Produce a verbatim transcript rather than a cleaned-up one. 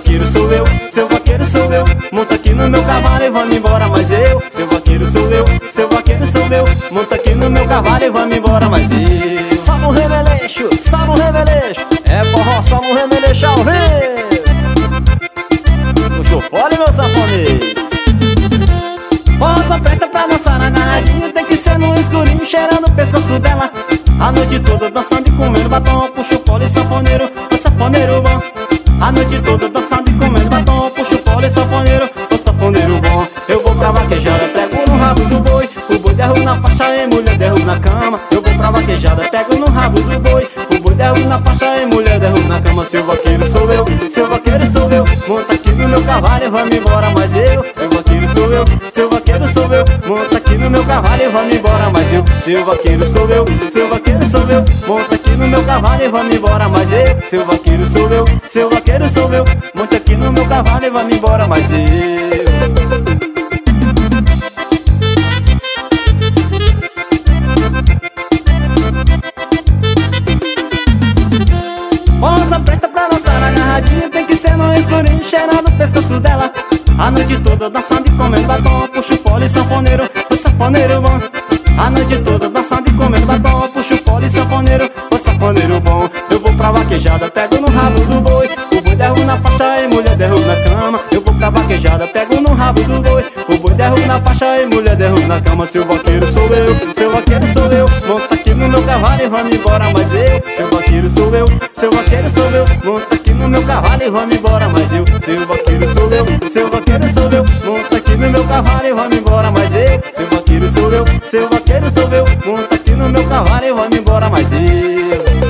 vaqueiro sou eu, seu vaqueiro sou eu. Monta aqui no meu cavalo e vamos embora, mas eu. Seu vaqueiro sou eu, seu vaqueiro sou eu. Monta aqui no meu cavalo e vamos embora, mas eu. Só no remeleixo, só no remeleixo. É forró, só no remeleixo ao vivo. Puxou fole, meu sanfoneiro. Forró só presta pra dançar agarradinho. Tem que ser no escurinho, cheirando o pescoço dela. A noite toda dançando e comendo batom. Puxa o pole, sanfoneiro, o sanfoneiro bom. A noite toda dançando e comendo batom. Puxa o pole, sanfoneiro, o sanfoneiro bom. Eu vou pra vaquejada, pego no rabo do boi. O boi derruba na faixa e mulher derruba na cama. Eu vou pra vaquejada, pego no rabo do boi. O boi derruba na faixa e mulher derruba na cama. Seu vaqueiro sou eu, seu vaqueiro sou eu. Monta aqui no meu cavalo e vamos embora, mas eu. Seu vaqueiro sou eu, seu vaqueiro sou eu. Monta aqui no meu cavalo e vamos embora, mas eu. Seu vaqueiro sou eu, seu vaqueiro sou eu. Monta aqui no meu cavalo e vamos embora, mas eu. Seu vaqueiro sou eu, seu vaqueiro sou eu. Monta aqui no meu cavalo e vamos embora, mas eu. Forró presta pra dançar agarradinho. Tem que ser no escurinho, cheirando o pescoço dela. A noite toda dançando e comendo batom. Puxa o fole, sanfoneiro, o sanfoneiro bom. A noite toda dançando e comendo batom. Puxa o fole, sanfoneiro, o sanfoneiro bom. Eu vou pra vaquejada, pego no rabo do boi. O boi derruba na faixa e mulher derruba na cama. Eu vou pra vaquejada, pego no rabo do boi. O boi derruba na faixa e mulher derruba na cama. Seu vaqueiro sou eu, seu vaqueiro sou eu. Monta aqui no meu cavalo e vamos embora, mas eu. Seu vaqueiro sou eu, seu vaqueiro sou eu. Monta aqui no meu cavalo e vamos embora, mas eu. Seu vaqueiro sou eu, seu vaqueiro sou eu. Monta aqui no meu cavalo e vamos embora, mas eu. Seu vaqueiro sou eu, seu vaqueiro sou eu. Monta aqui no meu cavalo e vamos embora, mas eu.